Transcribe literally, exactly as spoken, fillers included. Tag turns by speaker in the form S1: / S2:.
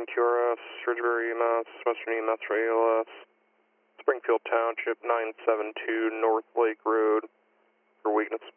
S1: Q R S, Ridgebury, Mass, Western E M S for A L S, Springfield Township, nine seven two North Lake Road for weakness.